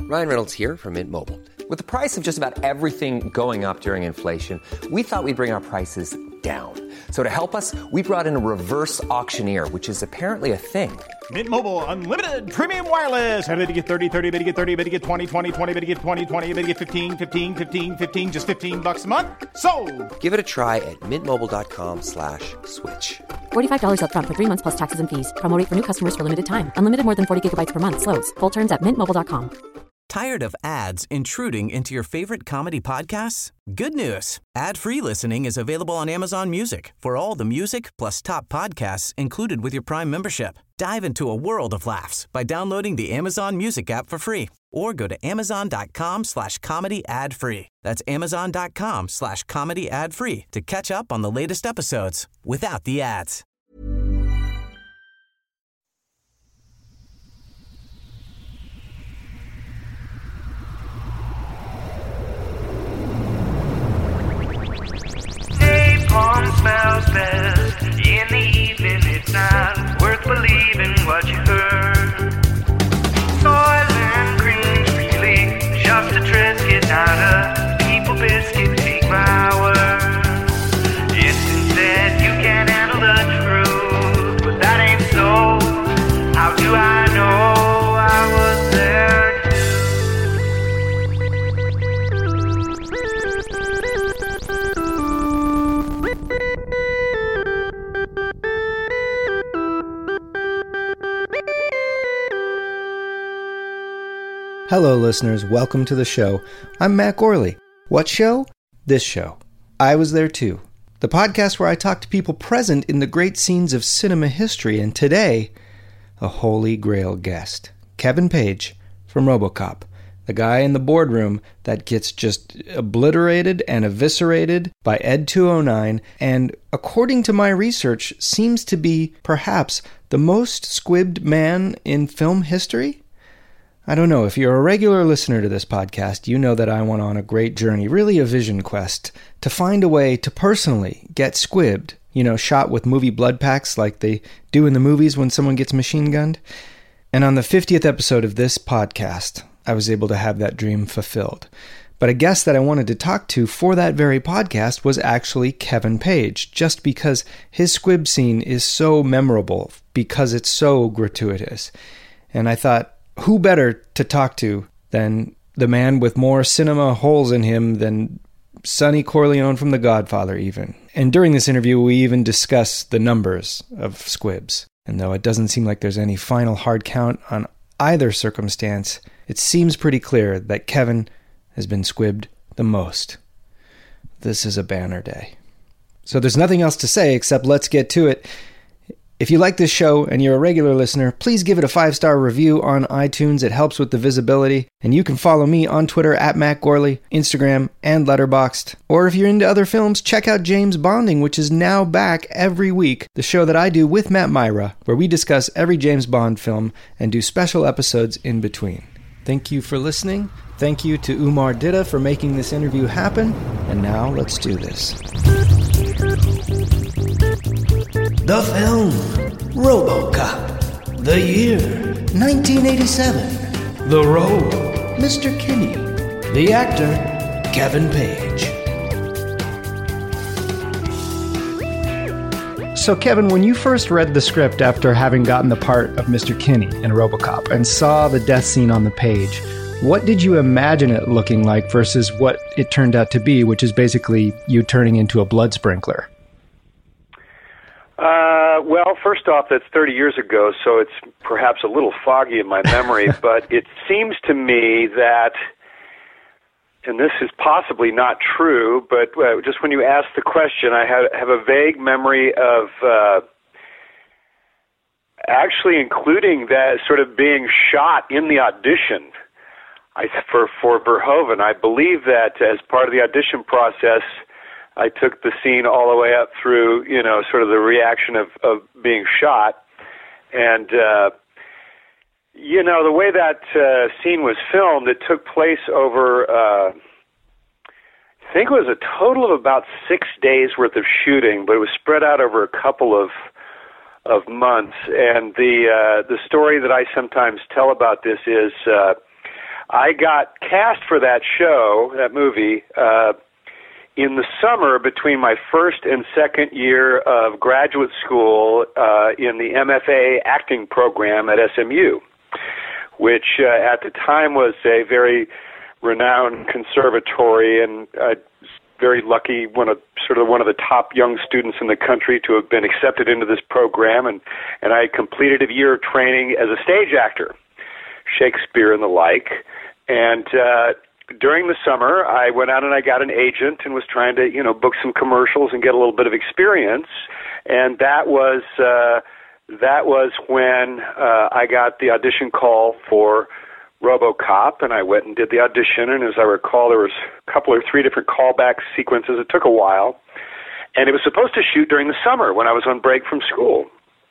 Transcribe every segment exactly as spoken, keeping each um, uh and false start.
Ryan Reynolds here from Mint Mobile. With the price of just about everything going up during inflation, we thought we'd bring our prices down. So to help us, we brought in a reverse auctioneer, which is apparently a thing. Mint Mobile Unlimited Premium Wireless. How to get thirty, thirty, how to get thirty, how to get twenty, twenty, twenty, how to get twenty, twenty, how to get fifteen, fifteen, fifteen, fifteen, just fifteen bucks a month? Sold! Give it a try at mintmobile.com slash switch. forty-five dollars up front for three months plus taxes and fees. Promo rate for new customers for limited time. Unlimited more than forty gigabytes per month. Slows full terms at mint mobile dot com. Tired of ads intruding into your favorite comedy podcasts? Good news. Ad-free listening is available on Amazon Music for all the music plus top podcasts included with your Prime membership. Dive into a world of laughs by downloading the Amazon Music app for free or go to amazon.com slash comedy ad free. That's amazon.com slash comedy ad free to catch up on the latest episodes without the ads. Napalm smells best in the evening. It's not worth believing what you heard. Soil and green, really just a Triscuit, not a people biscuit. Take my word. It's been said you can't handle the truth, but that ain't so. How do I know I was there? Hello, listeners. Welcome to the show. I'm Matt Gorley. What show? This show. I Was There Too. The podcast where I talk to people present in the great scenes of cinema history, and today, a holy grail guest. Kevin Page from RoboCop. The guy in the boardroom that gets just obliterated and eviscerated by Ed two oh nine, and according to my research, seems to be perhaps the most squibbed man in film history? I don't know, if you're a regular listener to this podcast, you know that I went on a great journey, really a vision quest, to find a way to personally get squibbed, you know, shot with movie blood packs like they do in the movies when someone gets machine gunned. And on the fiftieth episode of this podcast, I was able to have that dream fulfilled. But a guest that I wanted to talk to for that very podcast was actually Kevin Page, just because his squib scene is so memorable, because it's so gratuitous. And I thought, who better to talk to than the man with more cinema holes in him than Sonny Corleone from The Godfather even. And during this interview, we even discuss the numbers of squibs. And though it doesn't seem like there's any final hard count on either circumstance, it seems pretty clear that Kevin has been squibbed the most. This is a banner day. So there's nothing else to say except let's get to it. If you like this show and you're a regular listener, please give it a five-star review on iTunes. It helps with the visibility. And you can follow me on Twitter at Matt Gorley, Instagram, and Letterboxd. Or if you're into other films, check out James Bonding, which is now back every week. The show that I do with Matt Myra, where we discuss every James Bond film and do special episodes in between. Thank you for listening. Thank you to Umar Ditta for making this interview happen. And now let's do this. The film, RoboCop. The year, nineteen eighty-seven. The role, Mister Kinney. The actor, Kevin Page. So, Kevin, when you first read the script after having gotten the part of Mister Kinney in RoboCop and saw the death scene on the page, what did you imagine it looking like versus what it turned out to be, which is basically you turning into a blood sprinkler? Uh, well, first off, that's thirty years ago, so it's perhaps a little foggy in my memory, but it seems to me that, and this is possibly not true, but uh, just when you asked the question, I have, have a vague memory of uh, actually including that sort of being shot in the audition I, for, for Verhoeven. I believe that as part of the audition process, I took the scene all the way up through, you know, sort of the reaction of, of being shot. And, uh, you know, the way that uh, scene was filmed, it took place over, uh, I think it was a total of about six days worth of shooting, but it was spread out over a couple of of months. And the uh, the story that I sometimes tell about this is uh, I got cast for that show, that movie, uh, in the summer between my first and second year of graduate school uh, in the M F A acting program at S M U, which uh, at the time was a very renowned conservatory, and uh, very lucky, one of sort of one of the top young students in the country to have been accepted into this program, and, and I completed a year of training as a stage actor, Shakespeare and the like, and uh, during the summer, I went out and I got an agent and was trying to, you know, book some commercials and get a little bit of experience. And that was uh, that was when uh, I got the audition call for RoboCop, and I went and did the audition. And as I recall, there was a couple or three different callback sequences. It took a while, and it was supposed to shoot during the summer when I was on break from school.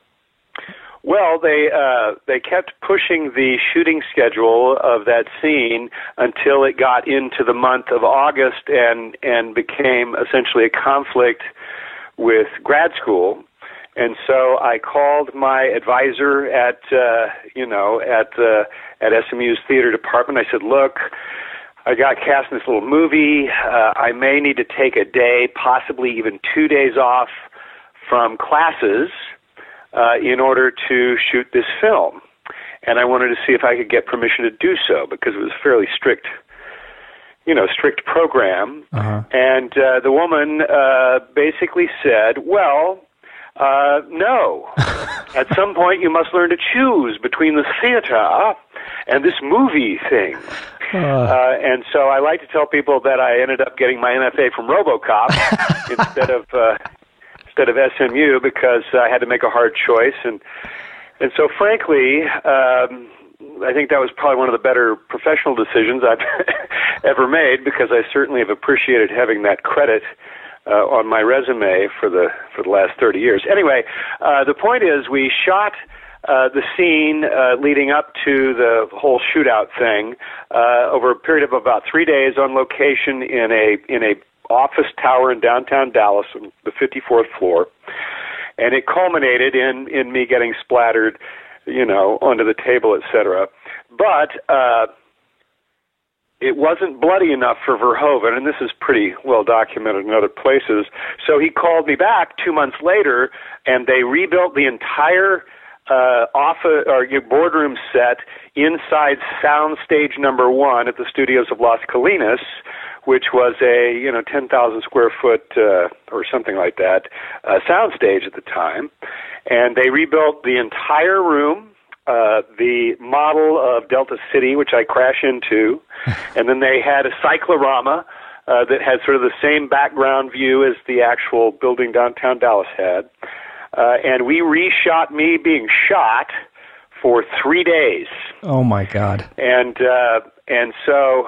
Well, they uh, they kept pushing the shooting schedule of that scene until it got into the month of August and and became essentially a conflict with grad school. And so I called my advisor at uh, you know at uh, at S M U's theater department. I said, "Look, I got cast in this little movie. Uh, I may need to take a day, possibly even two days off from classes Uh, in order to shoot this film. And I wanted to see if I could get permission to do so, because it was a fairly strict, you know, strict program. Uh-huh. And uh, the woman uh, basically said, well, uh, no. At some point you must learn to choose between the theater and this movie thing. Uh. Uh, and so I like to tell people that I ended up getting my M F A from RoboCop instead of... Uh, instead of S M U, because I had to make a hard choice, and and so frankly, um, I think that was probably one of the better professional decisions I've ever made, because I certainly have appreciated having that credit uh, on my resume for the for the last thirty years. Anyway, uh, the point is, we shot uh, the scene uh, leading up to the whole shootout thing uh, over a period of about three days on location in a in a office tower in downtown Dallas on the fifty-fourth floor, and it culminated in, in me getting splattered, you know, onto the table, et cetera. But uh, it wasn't bloody enough for Verhoeven, and this is pretty well documented in other places. So he called me back two months later, and they rebuilt the entire uh, office or boardroom set inside soundstage number one at the studios of Las Colinas, which was a, you know, ten thousand square foot uh, or something like that uh, soundstage at the time. And they rebuilt the entire room, uh, the model of Delta City, which I crash into, and then they had a cyclorama uh, that had sort of the same background view as the actual building downtown Dallas had. Uh, and we reshot me being shot for three days. Oh, my God. And uh, and so...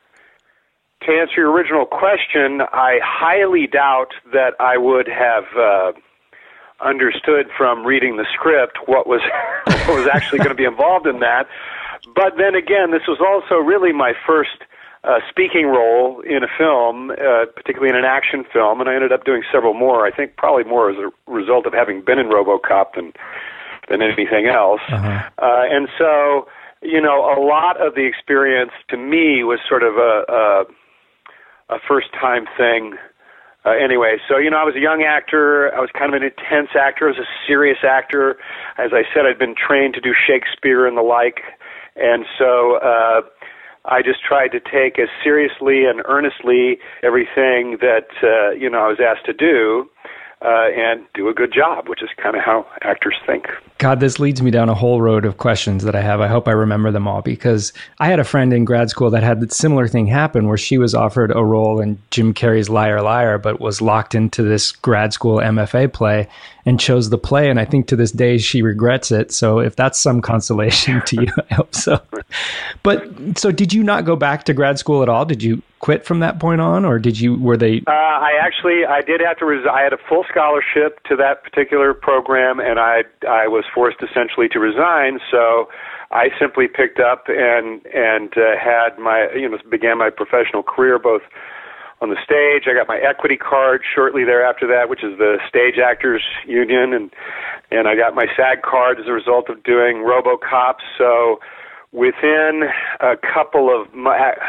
to answer your original question, I highly doubt that I would have uh, understood from reading the script what was what was actually going to be involved in that. But then again, this was also really my first uh, speaking role in a film, uh, particularly in an action film, and I ended up doing several more. I think probably more as a result of having been in RoboCop than than anything else. Uh-huh. Uh, and so, you know, a lot of the experience to me was sort of a, a a first-time thing. Uh, anyway, so, you know, I was a young actor. I was kind of an intense actor. I was a serious actor. As I said, I'd been trained to do Shakespeare and the like. And so uh, I just tried to take as seriously and earnestly everything that, uh, you know, I was asked to do. Uh, and do a good job, which is kind of how actors think. God, this leads me down a whole road of questions that I have. I hope I remember them all, because I had a friend in grad school that had a similar thing happen, where she was offered a role in Jim Carrey's Liar Liar, but was locked into this grad school M F A play and chose the play. And I think to this day she regrets it. So if that's some consolation to you, I hope so. But so did you not go back to grad school at all? Did you quit from that point on, or did you, were they? Uh, I actually, I did have to resign. I had a full scholarship to that particular program, and I, I was forced essentially to resign. So I simply picked up and, and uh, had my, you know, began my professional career both on the stage. I got my equity card shortly thereafter that, which is the Stage Actors Union, and, and I got my SAG card as a result of doing RoboCop. So within a couple of months,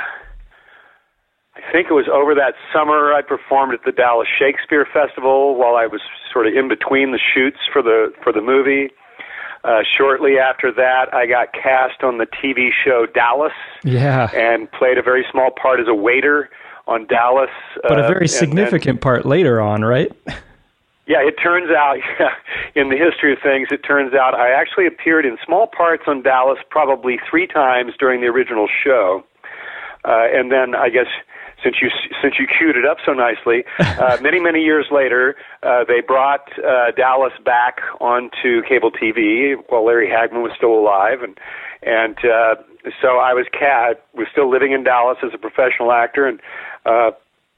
I think it was over that summer, I performed at the Dallas Shakespeare Festival while I was sort of in between the shoots for the for the movie. Uh, shortly after that, I got cast on the T V show Dallas, yeah, and played a very small part as a waiter on Dallas. But uh, a very significant and, part later on, right? Yeah, it turns out, yeah, in the history of things, it turns out I actually appeared in small parts on Dallas probably three times during the original show. Uh, and then, I guess, since you since you queued it up so nicely, uh, many, many years later, uh, they brought uh, Dallas back onto cable T V while Larry Hagman was still alive. And and uh, so I was, ca- was still living in Dallas as a professional actor, and uh,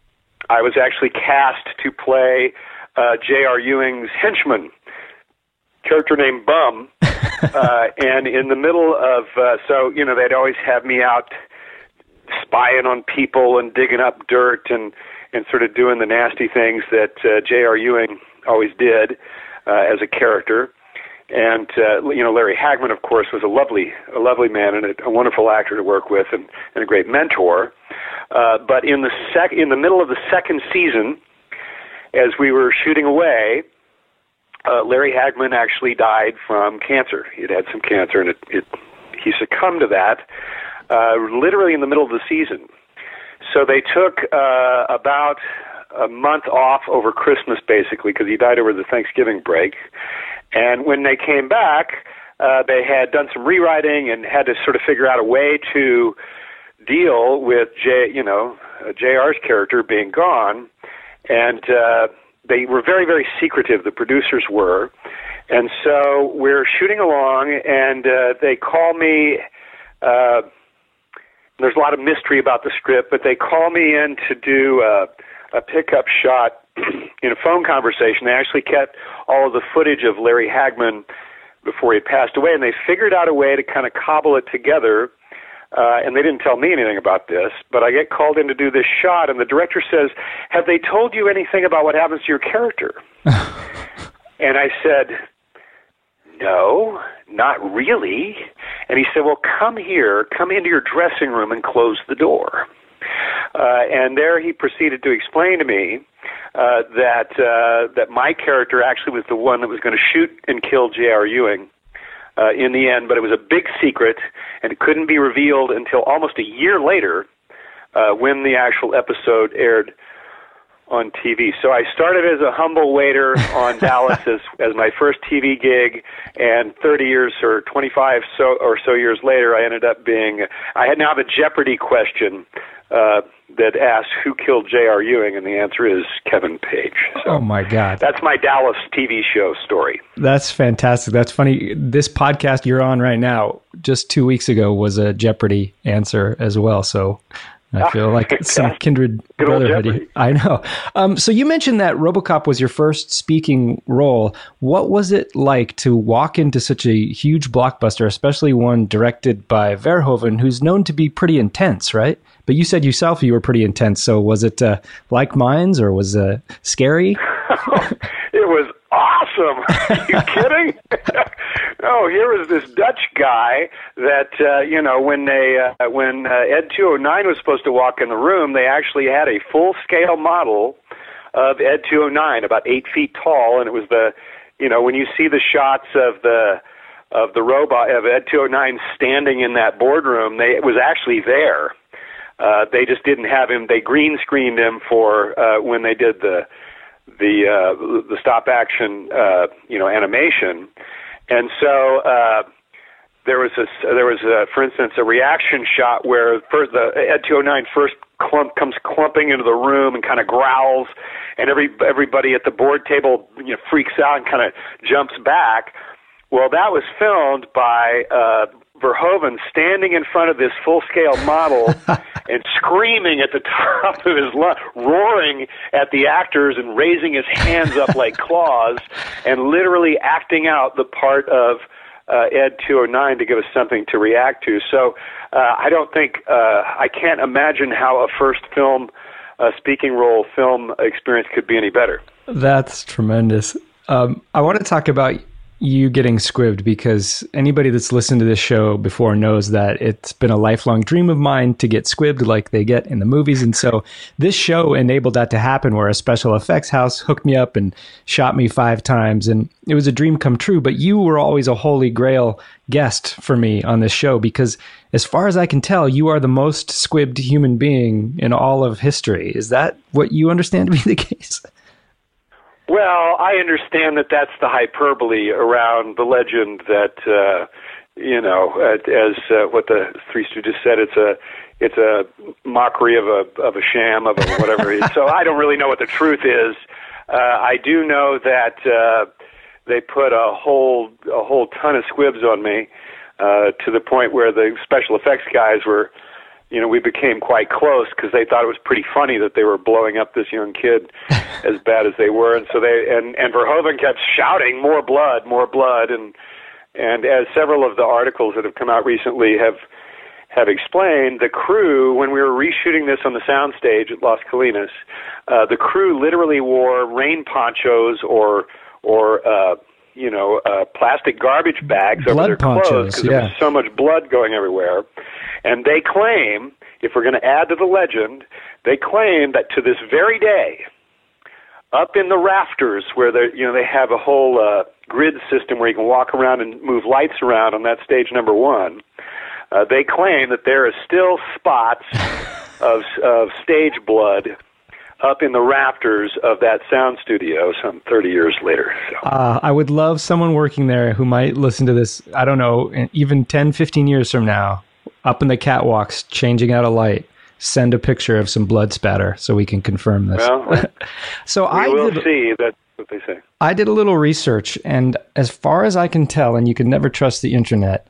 I was actually cast to play Uh, J R. Ewing's henchman, character named Bum, uh, and in the middle of, uh, so, you know, they'd always have me out spying on people and digging up dirt and, and sort of doing the nasty things that uh, J R. Ewing always did uh, as a character. And, uh, you know, Larry Hagman, of course, was a lovely, a lovely man and a, a wonderful actor to work with and, and a great mentor. Uh, but in the sec- in the middle of the second season, as we were shooting away, uh, Larry Hagman actually died from cancer. He'd had some cancer, and it, it, he succumbed to that uh, literally in the middle of the season. So they took uh, about a month off over Christmas, basically, because he died over the Thanksgiving break. And when they came back, uh, they had done some rewriting and had to sort of figure out a way to deal with J, you know, uh, J R's character being gone. And uh, they were very, very secretive, the producers were. And so we're shooting along, and uh, they call me. Uh, there's a lot of mystery about the script, but they call me in to do uh, a pickup shot in a phone conversation. They actually kept all of the footage of Larry Hagman before he passed away, and they figured out a way to kind of cobble it together. Uh, and they didn't tell me anything about this, but I get called in to do this shot, and the director says, "Have they told you anything about what happens to your character?" And I said, "No, not really." And he said, "Well, come here, come into your dressing room and close the door." Uh, and there he proceeded to explain to me uh, that uh, that my character actually was the one that was going to shoot and kill J R. Ewing. Uh, in the end, but it was a big secret, and it couldn't be revealed until almost a year later uh, when the actual episode aired on T V. So I started as a humble waiter on Dallas as, as my first T V gig, and thirty years or twenty-five so or so years later, I ended up being, I had now have a Jeopardy question uh, that asks who killed J R. Ewing, and the answer is Kevin Page. So oh, my God. That's my Dallas T V show story. That's fantastic. That's funny. This podcast you're on right now, just two weeks ago, was a Jeopardy answer as well. So I feel like it's some kindred brotherhood. I know. Um, so you mentioned that RoboCop was your first speaking role. What was it like to walk into such a huge blockbuster, especially one directed by Verhoeven, who's known to be pretty intense, right? But you said yourself you were pretty intense. So was it uh, like Minds, or was it uh, scary? It was awesome. Are you kidding? No, here was this Dutch guy that, uh, you know, when they uh, when uh, Ed two oh nine was supposed to walk in the room, they actually had a full-scale model of Ed two oh nine, about eight feet tall, and it was the, you know, when you see the shots of the of the robot, of Ed two oh nine standing in that boardroom, they, it was actually there. Uh, they just didn't have him. They green screened him for uh, when they did the the uh, the stop action, uh, you know, animation. And so uh, there was a, there was a, for instance, a reaction shot where first the Ed two oh nine first clump comes clumping into the room and kind of growls, and every everybody at the board table, you know, freaks out and kind of jumps back. Well, that was filmed by uh, Verhoeven standing in front of this full-scale model and screaming at the top of his lungs, roaring at the actors and raising his hands up like claws, and literally acting out the part of uh, Ed two oh nine to give us something to react to. So uh, I don't think, uh, I can't imagine how a first film, uh, speaking role film experience could be any better. That's tremendous. Um, I want to talk about you getting squibbed, because anybody that's listened to this show before knows that it's been a lifelong dream of mine to get squibbed like they get in the movies. And so this show enabled that to happen, where a special effects house hooked me up and shot me five times. And it was a dream come true. But you were always a holy grail guest for me on this show, because as far as I can tell, you are the most squibbed human being in all of history. Is that what you understand to be the case? Well, I understand that that's the hyperbole around the legend that, uh, you know, as uh, what the Three Stooges said, it's a it's a mockery of a of a sham of a whatever it is. So I don't really know what the truth is. Uh, I do know that uh, they put a whole a whole ton of squibs on me, uh, to the point where the special effects guys were, you know, we became quite close because they thought it was pretty funny that they were blowing up this young kid as bad as they were. And so they, and, and Verhoeven kept shouting, more blood, more blood. And, and as several of the articles that have come out recently have, have explained, the crew, when we were reshooting this on the soundstage at Las Colinas, uh, the crew literally wore rain ponchos or, or, uh, you know, uh, plastic garbage bags blood over their ponchos, clothes because yeah. there was so much blood going everywhere. And they claim, if we're going to add to the legend, they claim that to this very day, up in the rafters where they, you know, they have a whole uh, grid system where you can walk around and move lights around on that stage number one, uh, they claim that there is still spots of of stage blood up in the rafters of that sound studio some thirty years later. So. Uh, I would love someone working there who might listen to this, I don't know, even ten, fifteen years from now, up in the catwalks, changing out a light, send a picture of some blood spatter so we can confirm this. Well, so we I will did, see. That's what they say. I did a little research, and as far as I can tell, and you can never trust the internet,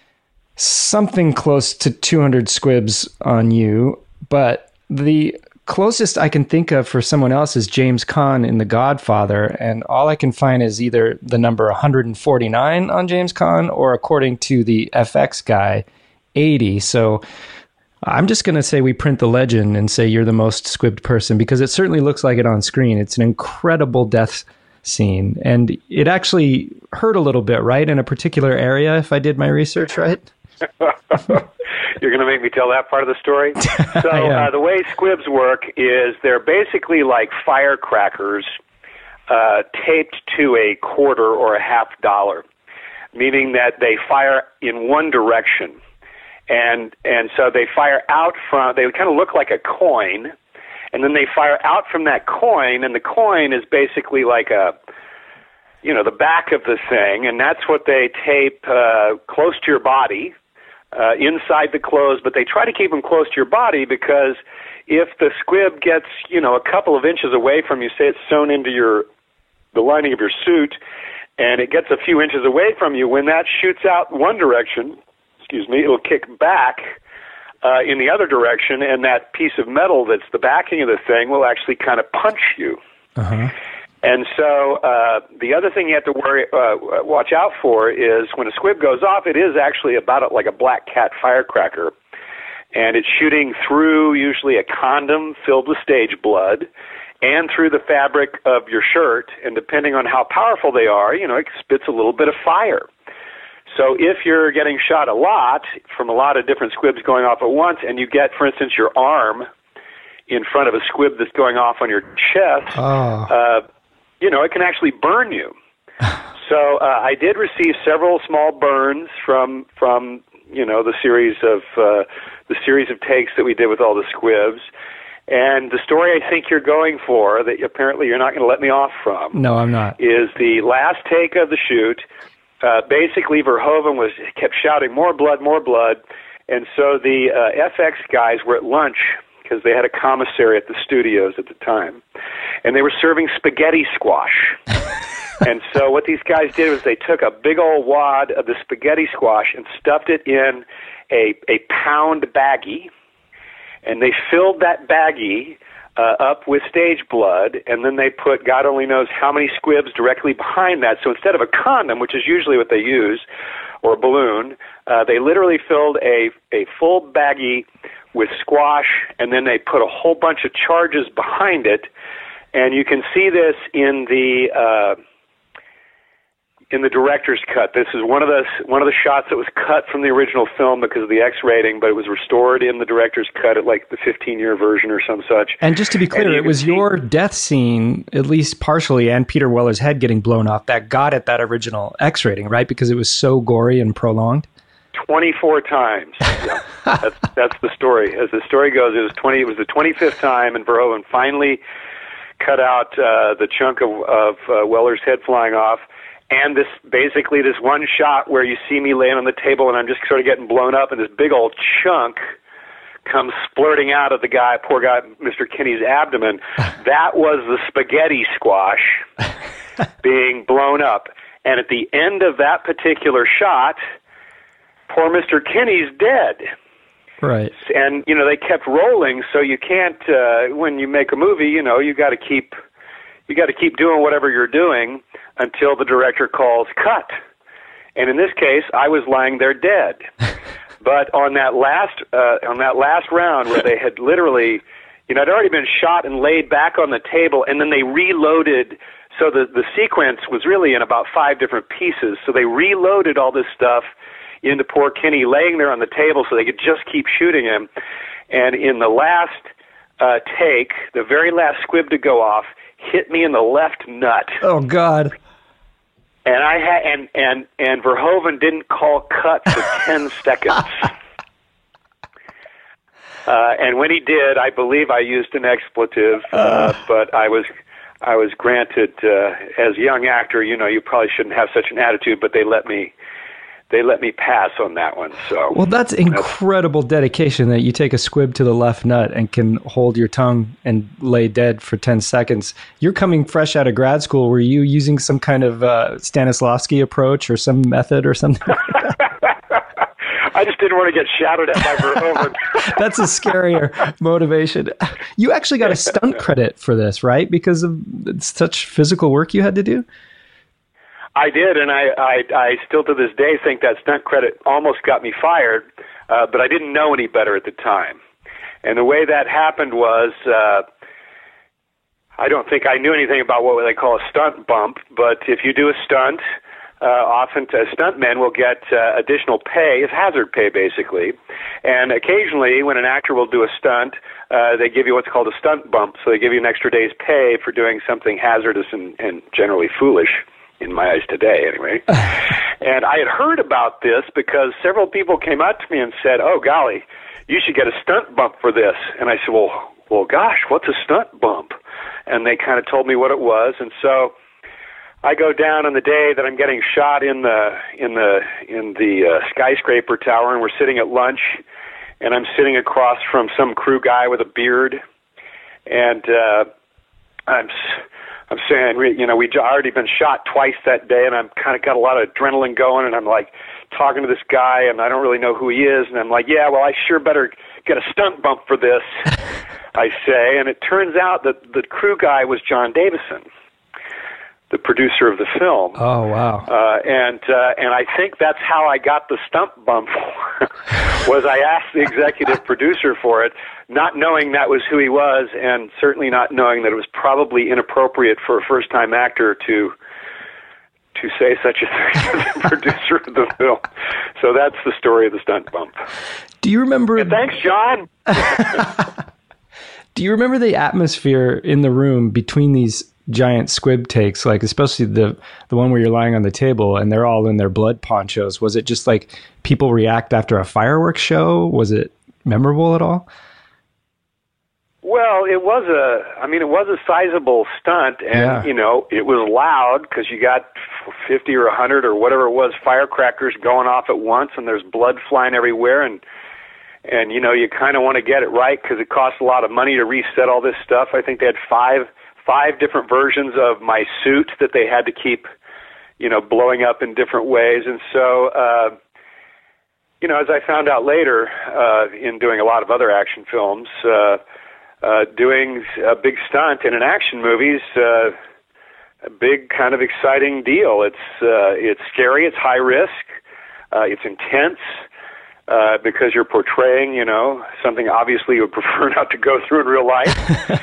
something close to two hundred squibs on you, but the closest I can think of for someone else is James Caan in The Godfather, and all I can find is either the number one hundred forty-nine on James Caan, or according to the F X guy, eighty. So I'm just going to say we print the legend and say you're the most squibbed person, because it certainly looks like it on screen. It's an incredible death scene, and it actually hurt a little bit, right, in a particular area, if I did my research right? You're going to make me tell that part of the story? So uh, the way squibs work is they're basically like firecrackers uh, taped to a quarter or a half dollar, meaning that they fire in one direction. And and so they fire out from, they kind of look like a coin, and then they fire out from that coin, and the coin is basically like a, you know, the back of the thing, and that's what they tape uh, close to your body, uh, inside the clothes, but they try to keep them close to your body because if the squib gets, you know, a couple of inches away from you, say it's sewn into your, the lining of your suit, and it gets a few inches away from you, when that shoots out one direction, excuse me, it'll kick back uh, in the other direction, and that piece of metal that's the backing of the thing will actually kind of punch you. Uh-huh. And so uh, the other thing you have to worry, uh, watch out for is when a squib goes off, it is actually about a, like a black cat firecracker, and it's shooting through usually a condom filled with stage blood and through the fabric of your shirt, and depending on how powerful they are, you know, it spits a little bit of fire. So if you're getting shot a lot from a lot of different squibs going off at once, and you get, for instance, your arm in front of a squib that's going off on your chest, oh. uh, you know, it can actually burn you. So uh, I did receive several small burns from, from you know, the series of uh, the series of takes that we did with all the squibs. And the story I think you're going for, that apparently you're not going to let me off from, no, I'm not, is the last take of the shoot. Uh, basically, Verhoeven was kept shouting, more blood, more blood. And so the uh, F X guys were at lunch, because they had a commissary at the studios at the time, and they were serving spaghetti squash. And so what these guys did was they took a big old wad of the spaghetti squash and stuffed it in a, a pound baggie, and they filled that baggie uh, up with stage blood, and then they put God only knows how many squibs directly behind that. So instead of a condom, which is usually what they use, or a balloon, uh, they literally filled a, a full baggie with squash, and then they put a whole bunch of charges behind it. And you can see this in the uh, in the director's cut. This is one of the one of the shots that was cut from the original film because of the X rating, but it was restored in the director's cut at like the fifteen-year version or some such. And just to be clear, it was see, your death scene, at least partially, and Peter Weller's head getting blown off that got it that original X rating, right? Because it was so gory and prolonged. twenty-four times. Yeah, that's that's the story. As the story goes, it was twenty. It was the twenty-fifth time, and Verhoeven finally cut out uh, the chunk of, of uh, Weller's head flying off. And this, basically this one shot where you see me laying on the table and I'm just sort of getting blown up and this big old chunk comes splurting out of the guy, poor guy, Mister Kinney's abdomen. That was the spaghetti squash being blown up. And at the end of that particular shot, poor Mister Kinney's dead. Right. And, you know, they kept rolling, so you can't, uh, when you make a movie, you know, you got to keep, you got to keep doing whatever you're doing until the director calls cut. And in this case, I was lying there dead. But on that last uh, on that last round where they had literally, you know, I'd already been shot and laid back on the table, and then they reloaded. So the, the sequence was really in about five different pieces. So they reloaded all this stuff into poor Kinney laying there on the table so they could just keep shooting him. And in the last uh, take, the very last squib to go off hit me in the left nut. Oh, God. And I had and and and Verhoeven didn't call cut for ten seconds. Uh, and when he did, I believe I used an expletive, uh, but I was I was granted uh, as a young actor. You know, you probably shouldn't have such an attitude, but they let me they let me pass on that one. So well, that's incredible that's, dedication that you take a squib to the left nut and can hold your tongue and lay dead for ten seconds. You're coming fresh out of grad school. Were you using some kind of uh, Stanislavski approach or some method or something? I just didn't want to get shouted at by Verhoeven. That's a scarier motivation. You actually got a stunt credit for this, right? Because of such physical work you had to do? I did, and I, I, I still to this day think that stunt credit almost got me fired, uh, but I didn't know any better at the time. And the way that happened was, uh, I don't think I knew anything about what they call a stunt bump, but if you do a stunt, uh, often uh, stuntmen will get uh, additional pay. It's hazard pay, basically. And occasionally, when an actor will do a stunt, uh, they give you what's called a stunt bump, so they give you an extra day's pay for doing something hazardous and, and generally foolish. In my eyes today, anyway. And I had heard about this because several people came up to me and said, oh, golly, you should get a stunt bump for this. And I said, well, well, gosh, what's a stunt bump? And they kind of told me what it was. And so I go down on the day that I'm getting shot in the in the in the uh, skyscraper tower, and we're sitting at lunch, and I'm sitting across from some crew guy with a beard, and uh, I'm. I'm saying, you know, we'd already been shot twice that day, and I'm kind of got a lot of adrenaline going, and I'm like talking to this guy, and I don't really know who he is, and I'm like, yeah, well, I sure better get a stunt bump for this, I say, and it turns out that the crew guy was John Davison, the producer of the film. Oh, wow. Uh, and uh, and I think that's how I got the stunt bump, was I asked the executive producer for it, not knowing that was who he was, and certainly not knowing that it was probably inappropriate for a first-time actor to to say such a thing as the producer of the film. So that's the story of the stunt bump. Do you remember... And thanks, John! Do you remember the atmosphere in the room between these giant squib takes, like especially the the one where you're lying on the table and they're all in their blood ponchos? Was it just like people react after a fireworks show? Was it memorable at all? Well, it was a, I mean, it was a sizable stunt, and, yeah. you know, it was loud because you got fifty or one hundred or whatever it was, firecrackers going off at once, and there's blood flying everywhere, and, and you know, you kind of want to get it right because it costs a lot of money to reset all this stuff. I think they had five five different versions of my suit that they had to keep, you know, blowing up in different ways, and so, uh, you know, as I found out later uh, in doing a lot of other action films, uh, Uh, doing a big stunt in an action movie is uh, a big kind of exciting deal. It's uh, it's scary, it's high risk, uh, it's intense uh, because you're portraying, you know, something obviously you would prefer not to go through in real life.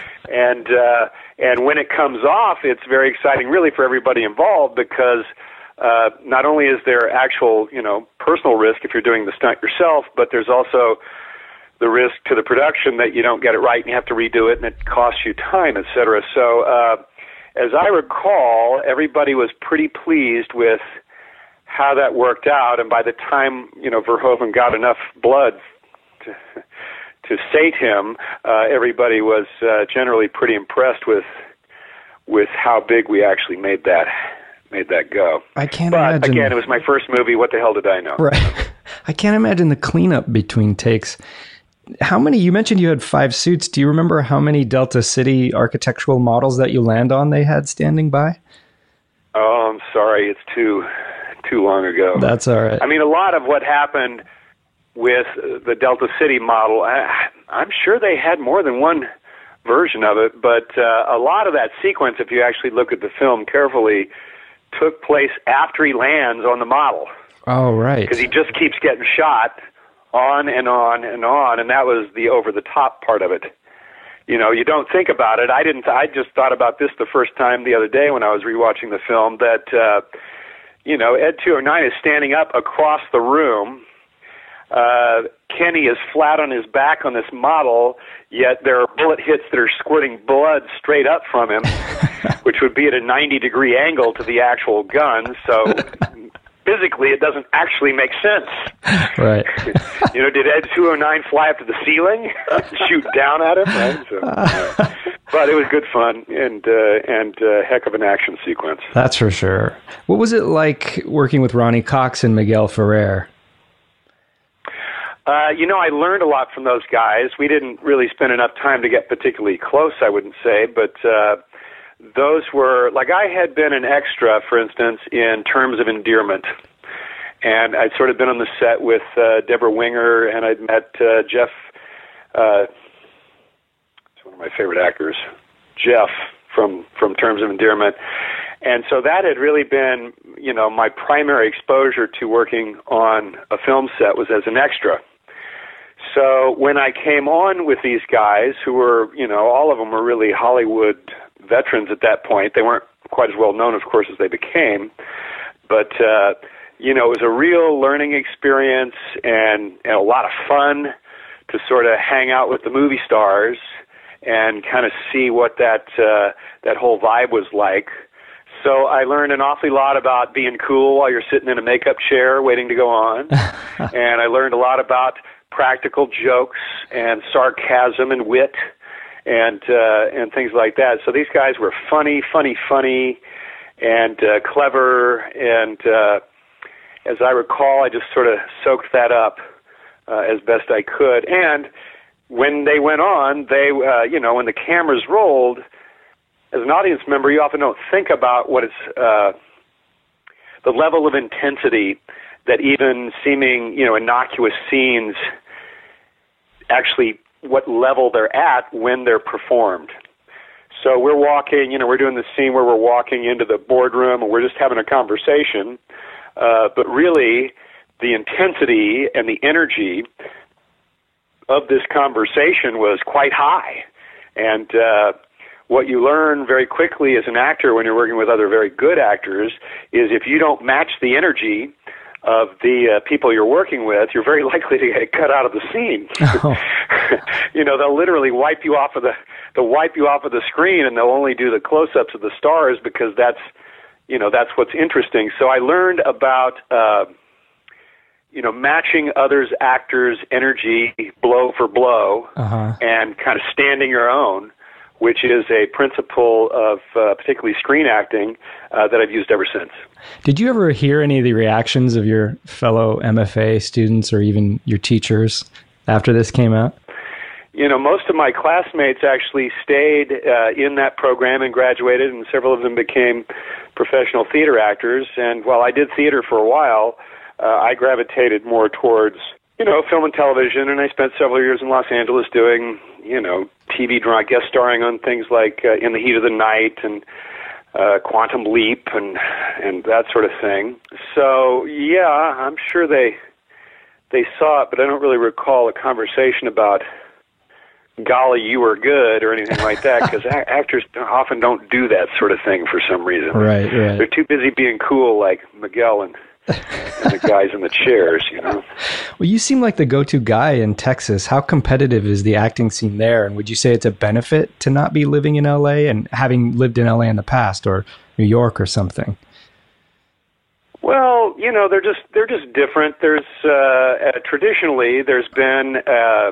and uh, and when it comes off, it's very exciting, really, for everybody involved because uh, not only is there actual, you know, personal risk if you're doing the stunt yourself, but there's also the risk to the production that you don't get it right and you have to redo it and it costs you time, et cetera. So uh, as I recall, everybody was pretty pleased with how that worked out, and by the time, you know, Verhoeven got enough blood to, to sate him, uh, everybody was uh, generally pretty impressed with with how big we actually made that made that go. I can't but, imagine. again, it was my first movie. What the hell did I know? Right. I can't imagine the cleanup between takes. How many, you mentioned you had five suits. Do you remember how many Delta City architectural models that you land on they had standing by? Oh, I'm sorry. It's too... too long ago. That's all right. I mean, a lot of what happened with the Delta City model, I, I'm sure they had more than one version of it, but uh, a lot of that sequence, if you actually look at the film carefully, took place after he lands on the model. Oh, right. Because he just keeps getting shot on and on and on, and that was the over-the-top part of it. You know, you don't think about it. I didn't. I just thought about this the first time the other day when I was rewatching the film, that... Uh, You know, Ed two oh nine is standing up across the room. Uh, Kenny is flat on his back on this model, yet there are bullet hits that are squirting blood straight up from him, which would be at a ninety degree angle to the actual gun. So physically, it doesn't actually make sense. Right. You know, did Ed two oh nine fly up to the ceiling, shoot down at him? Right? So, yeah. But it was good fun and uh, and uh, heck of an action sequence. That's for sure. What was it like working with Ronnie Cox and Miguel Ferrer? Uh, you know, I learned a lot from those guys. We didn't really spend enough time to get particularly close, I wouldn't say, but uh, those were, like I had been an extra, for instance, in Terms of Endearment. And I'd sort of been on the set with uh, Deborah Winger, and I'd met uh, Jeff... Uh, one of my favorite actors, Jeff from, from Terms of Endearment. And so that had really been, you know, my primary exposure to working on a film set was as an extra. So when I came on with these guys who were, you know, all of them were really Hollywood veterans at that point. They weren't quite as well known, of course, as they became. But, uh, you know, it was a real learning experience and, and a lot of fun to sort of hang out with the movie stars and kind of see what that uh, that whole vibe was like. So I learned an awfully lot about being cool while you're sitting in a makeup chair waiting to go on. And I learned a lot about practical jokes and sarcasm and wit and uh, and things like that. So these guys were funny, funny, funny, and uh, clever. And uh, as I recall, I just sort of soaked that up uh, as best I could. And when they went on, they, uh, you know, when the cameras rolled, as an audience member, you often don't think about what it's, uh, the level of intensity that even seeming, you know, innocuous scenes actually, what level they're at when they're performed. So we're walking, you know, we're doing the scene where we're walking into the boardroom and we're just having a conversation, uh, but really the intensity and the energy of this conversation was quite high. And uh, what you learn very quickly as an actor when you're working with other very good actors is if you don't match the energy of the uh, people you're working with, you're very likely to get cut out of the scene. Oh. You know, they'll literally wipe you off of the they'll wipe you off of the screen, and they'll only do the close-ups of the stars because that's, you know, that's what's interesting. So I learned about uh, you know, matching others' actors' energy blow for blow, uh-huh. and kind of standing your own, which is a principle of uh, particularly screen acting uh, that I've used ever since. Did you ever hear any of the reactions of your fellow M F A students or even your teachers after this came out? You know, most of my classmates actually stayed uh, in that program and graduated, and several of them became professional theater actors. And while I did theater for a while, uh, I gravitated more towards, you know, film and television, and I spent several years in Los Angeles doing, you know, T V drama, guest starring on things like uh, In the Heat of the Night and uh, Quantum Leap and and that sort of thing. So, yeah, I'm sure they they saw it, but I don't really recall a conversation about golly, you were good, or anything like that, because a- actors often don't do that sort of thing for some reason. Right, right. They're too busy being cool, like Miguel and, and the guys in the chairs, you know. Well, you seem like the go-to guy in Texas. How competitive is the acting scene there? And would you say it's a benefit to not be living in L A and having lived in L A in the past, or New York or something? Well, you know, they're just they're just different. There's uh, uh, traditionally there's been, uh,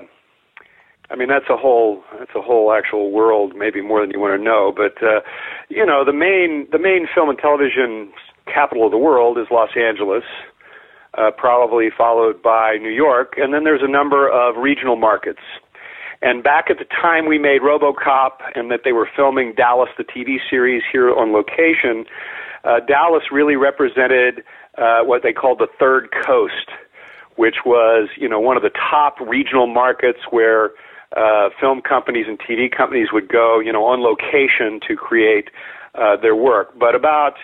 I mean, that's a whole that's a whole actual world, maybe more than you want to know. But uh, you know, the main the main film and television capital of the world is Los Angeles, uh, probably followed by New York, and then there's a number of regional markets. And back at the time we made RoboCop, and that they were filming Dallas, the T V series, here on location. Uh, Dallas really represented uh, what they called the Third Coast, which was, you know, one of the top regional markets where uh, film companies and T V companies would go, you know, on location to create uh, their work. But about,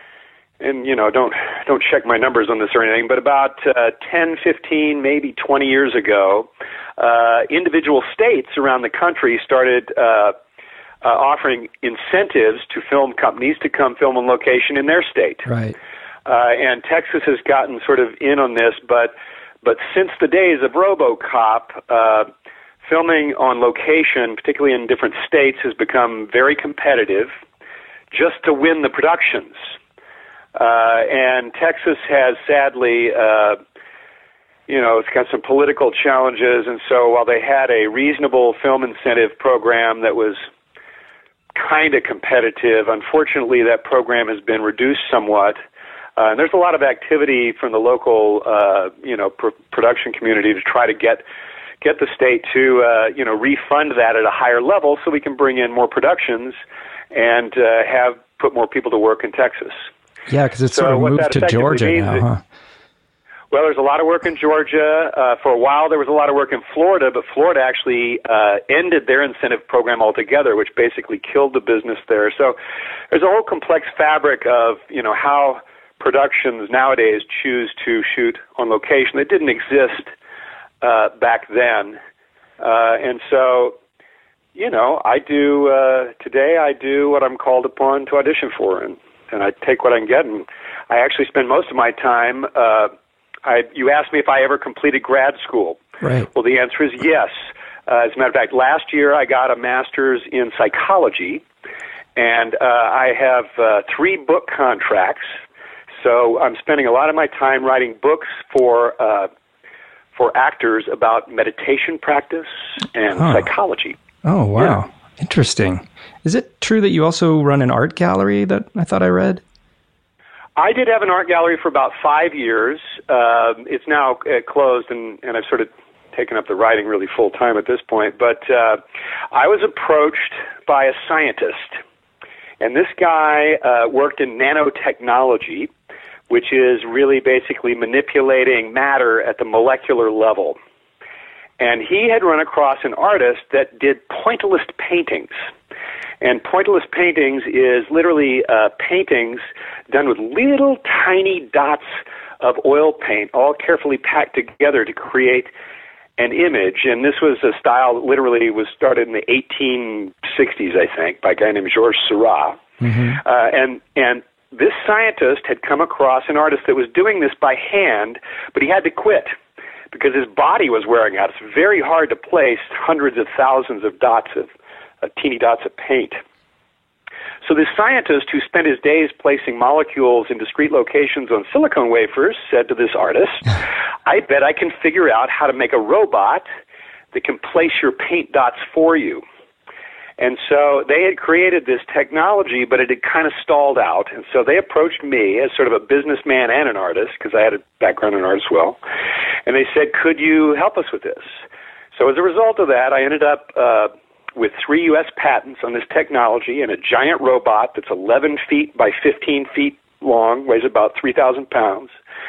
and you know, don't don't check my numbers on this or anything, but about uh, ten, fifteen, maybe twenty years ago, uh, individual states around the country started Uh, Uh, offering incentives to film companies to come film on location in their state. Right. Uh, and Texas has gotten sort of in on this, but but since the days of RoboCop, uh, filming on location, particularly in different states, has become very competitive just to win the productions. Uh, and Texas has sadly, uh, you know, it's got some political challenges, and so while they had a reasonable film incentive program that was kind of competitive, unfortunately that program has been reduced somewhat. Uh, and there's a lot of activity from the local, uh, you know, pr- production community to try to get get the state to, uh, you know, refund that at a higher level so we can bring in more productions and uh, have put more people to work in Texas. Yeah, because it's So sort of what moved that to effectively Georgia means now, is- huh? Well, there's a lot of work in Georgia. Uh, for a while, there was a lot of work in Florida, but Florida actually uh, ended their incentive program altogether, which basically killed the business there. So there's a whole complex fabric of, you know, how productions nowadays choose to shoot on location that didn't exist uh, back then. Uh, and so, you know, I do, uh, today I do what I'm called upon to audition for, and, and I take what I can get. And I actually spend most of my time uh, I, you asked me if I ever completed grad school. Right. Well, the answer is yes. Uh, as a matter of fact, last year I got a master's in psychology, and uh, I have uh, three book contracts. So I'm spending a lot of my time writing books for uh, for actors about meditation practice and huh. psychology. Oh, wow. Yeah. Interesting. Is it true that you also run an art gallery that I thought I read? I did have an art gallery for about five years. Uh, it's now uh, closed, and, and I've sort of taken up the writing really full time at this point. But uh, I was approached by a scientist, and this guy uh, worked in nanotechnology, which is really basically manipulating matter at the molecular level. And he had run across an artist that did pointillist paintings. And pointillist paintings is literally uh, paintings done with little tiny dots of oil paint, all carefully packed together to create an image. And this was a style that literally was started in the eighteen sixties, I think, by a guy named Georges Seurat. Mm-hmm. Uh, and and this scientist had come across an artist that was doing this by hand, but he had to quit because his body was wearing out. It's very hard to place hundreds of thousands of dots of Uh, teeny dots of paint. So this scientist who spent his days placing molecules in discrete locations on silicone wafers said to this artist, I bet I can figure out how to make a robot that can place your paint dots for you. And so they had created this technology, but it had kind of stalled out. And so they approached me as sort of a businessman and an artist, because I had a background in art as well. And they said, could you help us with this? So as a result of that, I ended up uh, with three U S patents on this technology and a giant robot that's eleven feet by fifteen feet long, weighs about three thousand pounds,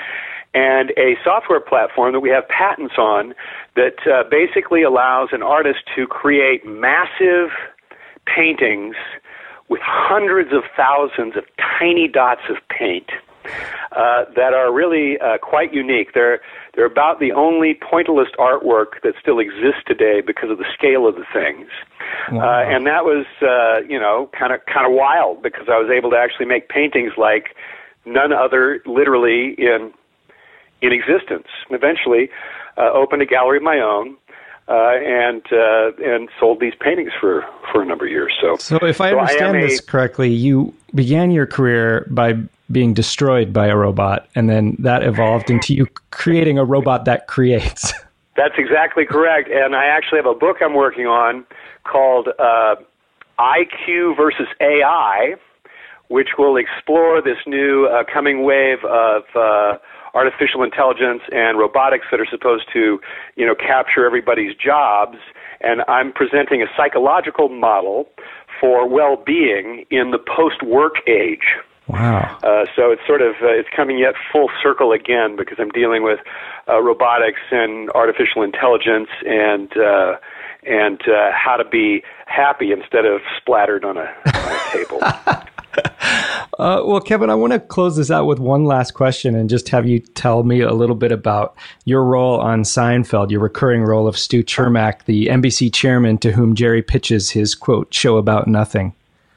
and a software platform that we have patents on that uh, basically allows an artist to create massive paintings with hundreds of thousands of tiny dots of paint. uh, that are really uh, quite unique. They're they're about the only pointillist artwork that still exists today because of the scale of the things. Wow. Uh, and that was, uh, you know, kind of kind of wild because I was able to actually make paintings like none other, literally in in existence. And eventually, uh, opened a gallery of my own. Uh, and uh, and sold these paintings for, for a number of years. So, so if I so understand I this a, correctly, you began your career by being destroyed by a robot, and then that evolved into you creating a robot that creates. That's exactly correct. And I actually have a book I'm working on called uh, I Q versus A I, which will explore this new uh, coming wave of uh, artificial intelligence and robotics that are supposed to, you know, capture everybody's jobs. And I'm presenting a psychological model for well-being in the post-work age. Wow. Uh, so it's sort of, uh, it's coming yet full circle again because I'm dealing with uh, robotics and artificial intelligence and uh, and uh, how to be happy instead of splattered on a, on a table. Uh, well, Kevin, I want to close this out with one last question and just have you tell me a little bit about your role on Seinfeld, your recurring role of Stu Chermak, the N B C chairman to whom Jerry pitches his, quote, show about nothing.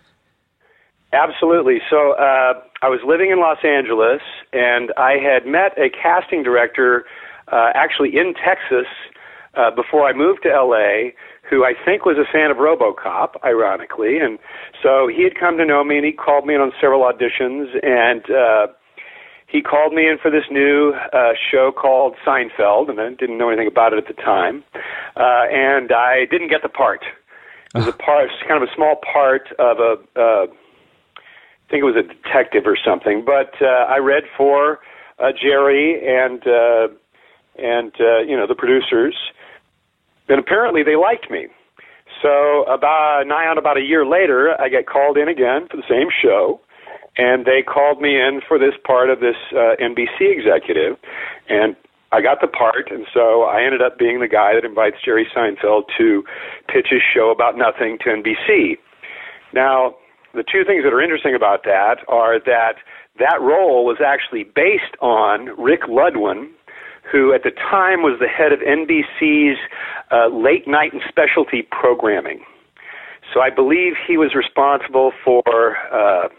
Absolutely. So uh, I was living in Los Angeles, and I had met a casting director uh, actually in Texas uh, before I moved to L A, who I think was a fan of RoboCop, ironically. And so he had come to know me, and he called me in on several auditions, and uh, he called me in for this new uh, show called Seinfeld, and I didn't know anything about it at the time. Uh, and I didn't get the part. It was a part, kind of a small part of a, uh, I think it was a detective or something, but uh, I read for uh, Jerry and, uh, and uh, you know, the producers. And apparently they liked me. So about nigh on about a year later, I get called in again for the same show, and they called me in for this part of this uh, N B C executive, and I got the part, and so I ended up being the guy that invites Jerry Seinfeld to pitch his show about nothing to N B C. Now, the two things that are interesting about that are that that role was actually based on Rick Ludwin, who at the time was the head of N B C's uh, late night and specialty programming. So I believe he was responsible for uh,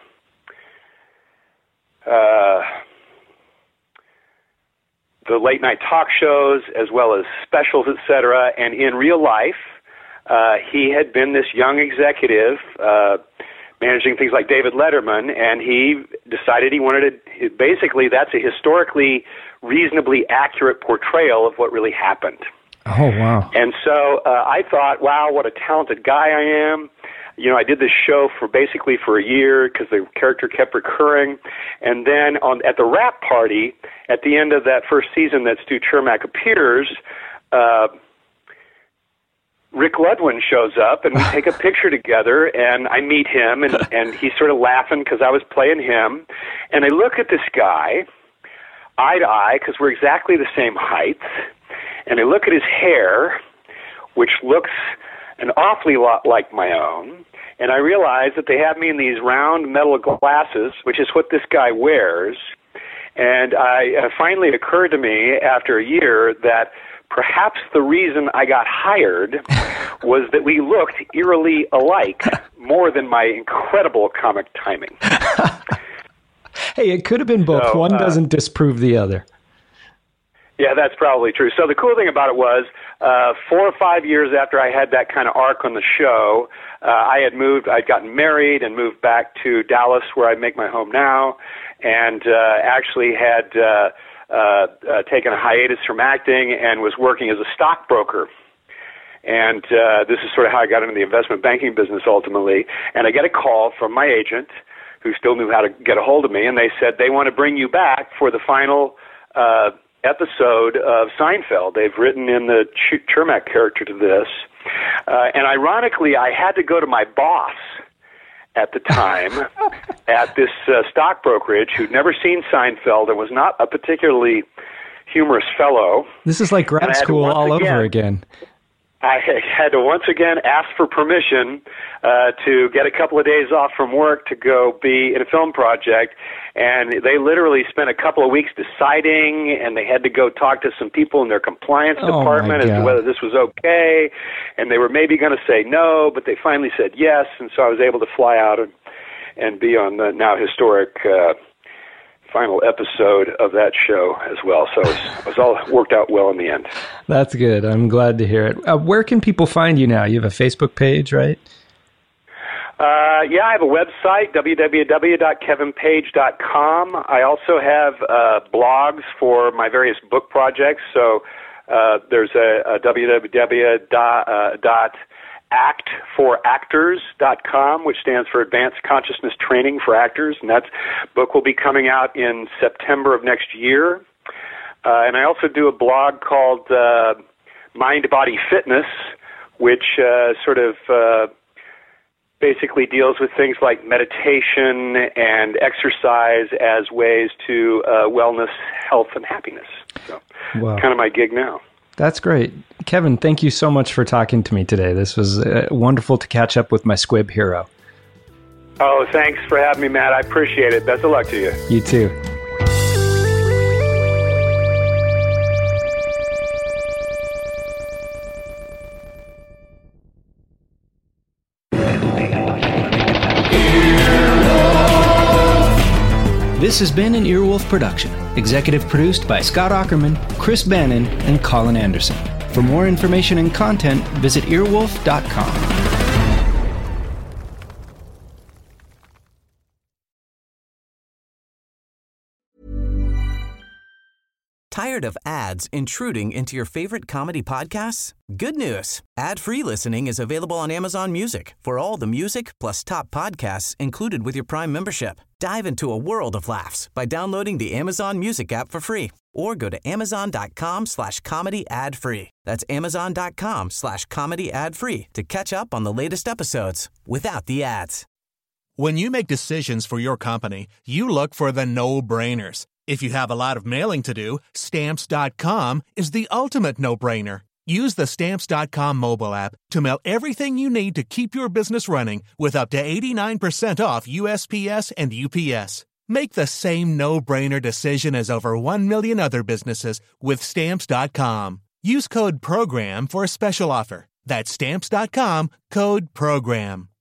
uh, the late night talk shows as well as specials, et cetera. And in real life, uh, he had been this young executive uh, managing things like David Letterman, and he decided he wanted to, basically that's a historically reasonably accurate portrayal of what really happened. Oh, wow. And so uh, I thought, wow, what a talented guy I am. You know, I did this show for basically for a year because the character kept recurring. And then on at the wrap party, at the end of that first season that Stu Chermak appears, uh, Rick Ludwin shows up, and we take a picture together, and I meet him, and, and he's sort of laughing because I was playing him. And I look at this guy, eye to eye, because we're exactly the same height, and I look at his hair, which looks an awfully lot like my own, and I realize that they have me in these round metal glasses, which is what this guy wears, and I uh, finally occurred to me after a year that perhaps the reason I got hired was that we looked eerily alike more than my incredible comic timing. Hey, it could have been both. So, One uh, doesn't disprove the other. Yeah, that's probably true. So the cool thing about it was uh, four or five years after I had that kind of arc on the show, uh, I had moved, I'd gotten married and moved back to Dallas where I make my home now, and uh, actually had uh, uh, uh, taken a hiatus from acting and was working as a stockbroker. And uh, this is sort of how I got into the investment banking business ultimately. And I get a call from my agent who still knew how to get a hold of me, and they said they want to bring you back for the final uh, episode of Seinfeld. They've written in the Ch- Chermak character to this. Uh, and ironically, I had to go to my boss at the time at this uh, stock brokerage who'd never seen Seinfeld and was not a particularly humorous fellow. This is like grad school all again, over again. I had to once again ask for permission uh, to get a couple of days off from work to go be in a film project, and they literally spent a couple of weeks deciding, and they had to go talk to some people in their compliance Oh, department my as to God. whether this was okay, and they were maybe going to say no, but they finally said yes, and so I was able to fly out and, and be on the now historic uh, final episode of that show as well. So it was, it was all worked out well in the end. That's good. I'm glad to hear it. Uh, where can people find you now? You have a Facebook page, right? Uh, yeah, I have a website, w w w dot kevin page dot com. I also have uh, blogs for my various book projects. So uh, there's a, a w w w dot act for actors dot com, which stands for Advanced Consciousness Training for Actors, and that book will be coming out in September of next year. Uh, and I also do a blog called uh, Mind Body Fitness, which uh, sort of uh, basically deals with things like meditation and exercise as ways to uh, wellness, health, and happiness. So, Wow. kind of my gig now. That's great. Kevin, thank you so much for talking to me today. This was uh, wonderful to catch up with my squib hero. Oh, thanks for having me, Matt. I appreciate it. Best of luck to you. You too. This has been an Earwolf production, executive produced by Scott Ackerman, Chris Bannon, and Colin Anderson. For more information and content, visit earwolf dot com. Tired of ads intruding into your favorite comedy podcasts? Good news. Ad-free listening is available on Amazon Music for all the music plus top podcasts included with your Prime membership. Dive into a world of laughs by downloading the Amazon Music app for free or go to amazon.com slash comedy ad free. That's amazon.com slash comedy ad free to catch up on the latest episodes without the ads. When you make decisions for your company, you look for the no-brainers. If you have a lot of mailing to do, Stamps dot com is the ultimate no-brainer. Use the Stamps dot com mobile app to mail everything you need to keep your business running with up to eighty-nine percent off U S P S and U P S. Make the same no-brainer decision as over one million other businesses with Stamps dot com. Use code PROGRAM for a special offer. That's Stamps dot com, code PROGRAM.